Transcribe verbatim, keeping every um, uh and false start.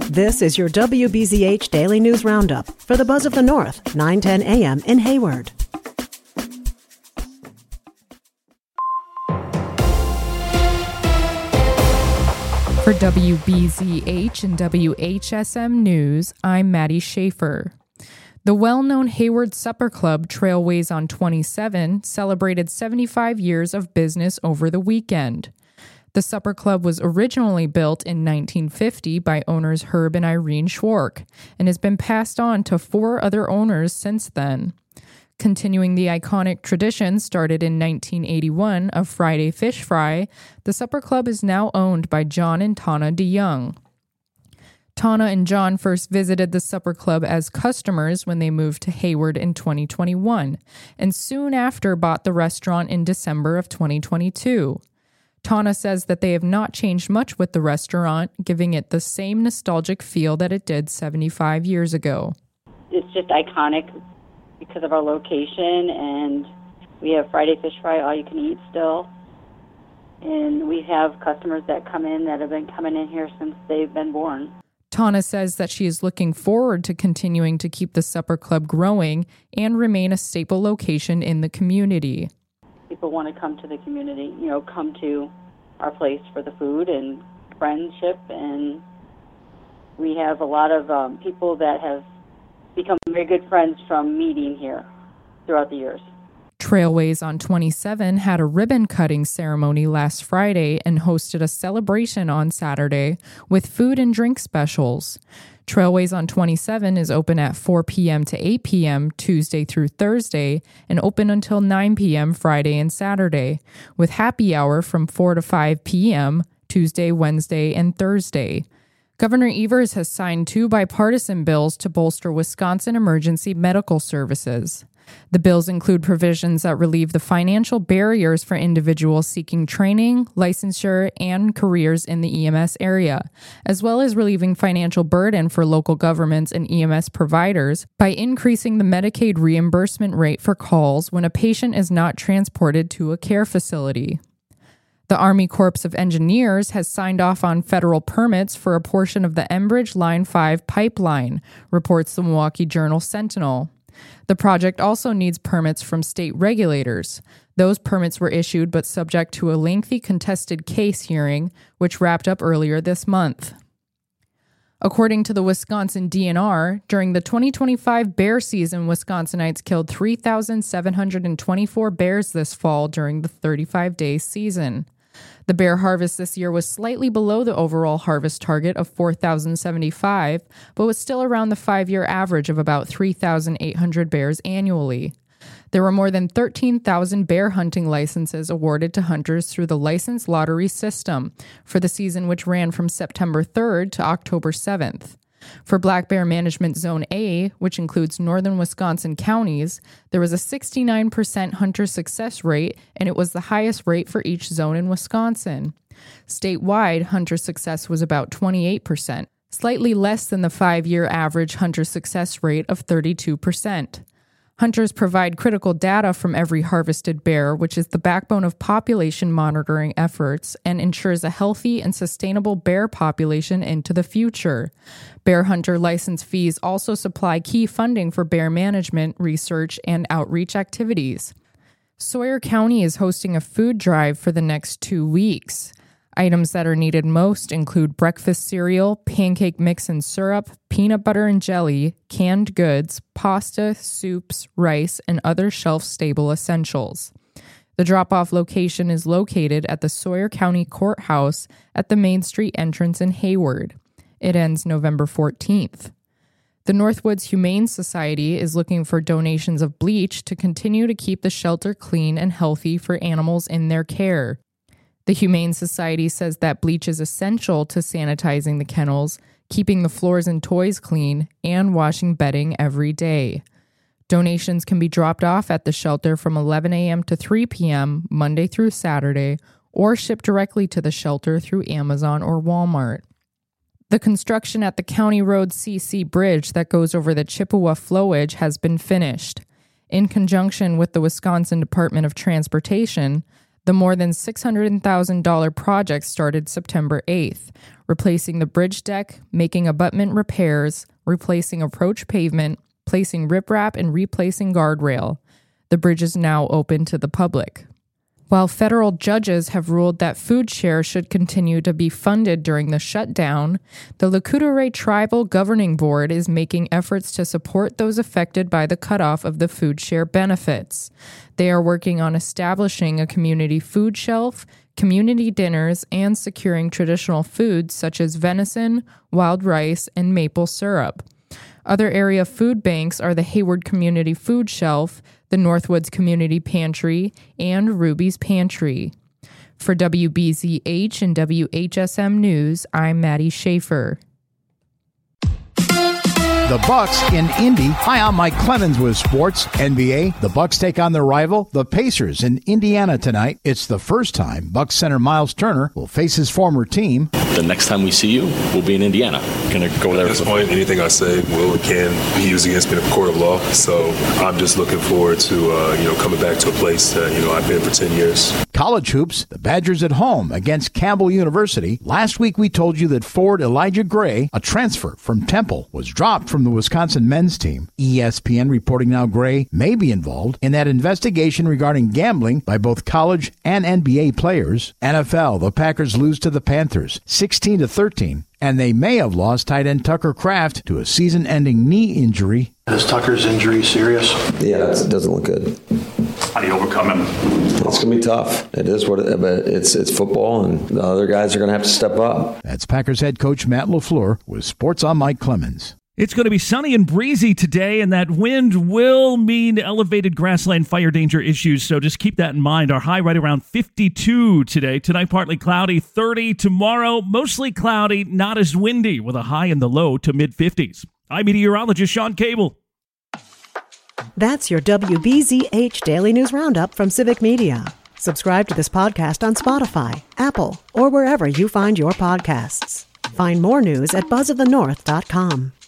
This is your W B Z H Daily News Roundup for the Buzz of the North, nine ten a.m. in Hayward. For W B Z H and W H S M News, I'm Maddie Schaefer. The well-known Hayward Supper Club Trailways on twenty-seven celebrated seventy-five years of business over the weekend. The Supper Club was originally built in nineteen fifty by owners Herb and Irene Schwark and has been passed on to four other owners since then. Continuing the iconic tradition started in nineteen eighty-one of Friday Fish Fry, the Supper Club is now owned by John and Tana DeYoung. Tana and John first visited the Supper Club as customers when they moved to Hayward in twenty twenty-one, and soon after bought the restaurant in December of twenty twenty-two. Tana says that they have not changed much with the restaurant, giving it the same nostalgic feel that it did seventy-five years ago. It's just iconic because of our location, and we have Friday Fish Fry, all you can eat still. And we have customers that come in that have been coming in here since they've been born. Tana says that she is looking forward to continuing to keep the Supper Club growing and remain a staple location in the community. People want to come to the community, you know, come to our place for the food and friendship, and we have a lot of um, people that have become very good friends from meeting here throughout the years. Trailways on twenty-seven had a ribbon-cutting ceremony last Friday and hosted a celebration on Saturday with food and drink specials. Trailways on twenty-seven is open at four p.m. to eight p.m. Tuesday through Thursday and open until nine p.m. Friday and Saturday, with happy hour from four to five p.m. Tuesday, Wednesday, and Thursday. Governor Evers has signed two bipartisan bills to bolster Wisconsin emergency medical services. The bills include provisions that relieve the financial barriers for individuals seeking training, licensure, and careers in the E M S area, as well as relieving financial burden for local governments and E M S providers by increasing the Medicaid reimbursement rate for calls when a patient is not transported to a care facility. The Army Corps of Engineers has signed off on federal permits for a portion of the Enbridge Line five pipeline, reports the Milwaukee Journal-Sentinel. The project also needs permits from state regulators. Those permits were issued but subject to a lengthy contested case hearing, which wrapped up earlier this month. According to the Wisconsin D N R, during the twenty twenty-five bear season, Wisconsinites killed three thousand seven hundred twenty-four bears this fall during the thirty-five day season. The bear harvest this year was slightly below the overall harvest target of four thousand seventy-five, but was still around the five-year average of about three thousand eight hundred bears annually. There were more than thirteen thousand bear hunting licenses awarded to hunters through the license lottery system for the season, which ran from September third to October seventh. For Black Bear Management Zone A, which includes northern Wisconsin counties, there was a sixty-nine percent hunter success rate, and it was the highest rate for each zone in Wisconsin. Statewide, hunter success was about twenty-eight percent, slightly less than the five-year average hunter success rate of thirty-two percent. Hunters provide critical data from every harvested bear, which is the backbone of population monitoring efforts and ensures a healthy and sustainable bear population into the future. Bear hunter license fees also supply key funding for bear management, research, and outreach activities. Sawyer County is hosting a food drive for the next two weeks. Items that are needed most include breakfast cereal, pancake mix and syrup, peanut butter and jelly, canned goods, pasta, soups, rice, and other shelf-stable essentials. The drop-off location is located at the Sawyer County Courthouse at the Main Street entrance in Hayward. It ends November fourteenth. The Northwoods Humane Society is looking for donations of bleach to continue to keep the shelter clean and healthy for animals in their care. The Humane Society says that bleach is essential to sanitizing the kennels, keeping the floors and toys clean, and washing bedding every day. Donations can be dropped off at the shelter from eleven a.m. to three p.m. Monday through Saturday, or shipped directly to the shelter through Amazon or Walmart. The construction at the County Road C C Bridge that goes over the Chippewa Flowage has been finished. In conjunction with the Wisconsin Department of Transportation, The more than six hundred thousand dollars project started September eighth, replacing the bridge deck, making abutment repairs, replacing approach pavement, placing riprap, and replacing guardrail. The bridge is now open to the public. While federal judges have ruled that food share should continue to be funded during the shutdown, the Lakota Ray Tribal Governing Board is making efforts to support those affected by the cutoff of the food share benefits. They are working on establishing a community food shelf, community dinners, and securing traditional foods such as venison, wild rice, and maple syrup. Other area food banks are the Hayward Community Food Shelf, the Northwoods Community Pantry, and Ruby's Pantry. For W B Z H and W H S M News, I'm Maddie Schaefer. The Bucks in Indy. Hi, I'm Mike Clemens with sports. N B A, the Bucks take on their rival, the Pacers, in Indiana tonight. It's the first time Bucks center Miles Turner will face his former team. The next time we see you, we'll be in Indiana. Going to go there. At this point, anything I say will and can be used against me in a court of law. So I'm just looking forward to uh, you know coming back to a place that you know I've been for ten years. College hoops, the Badgers at home against Campbell University. Last week we told you that forward Elijah Gray, a transfer from Temple, was dropped from the Wisconsin men's team. E S P N reporting now Gray may be involved in that investigation regarding gambling by both college and N B A players. N F L, the Packers lose to the Panthers sixteen to thirteen, and they may have lost tight end Tucker Kraft to a season-ending knee injury. Is Tucker's injury serious? Yeah, it doesn't look good. How do you overcome him? It's going to be tough. It is what it, but it's it's football, and the other guys are going to have to step up. That's Packers head coach Matt LaFleur with Sports on Mike Clemens. It's going to be sunny and breezy today, and that wind will mean elevated grassland fire danger issues, so just keep that in mind. Our high right around fifty-two today. Tonight, partly cloudy, thirty. Tomorrow, mostly cloudy, not as windy, with a high in the low to mid-fifties. I'm meteorologist Sean Cable. That's your W B Z H Daily News Roundup from Civic Media. Subscribe to this podcast on Spotify, Apple, or wherever you find your podcasts. Find more news at buzz of the north dot com.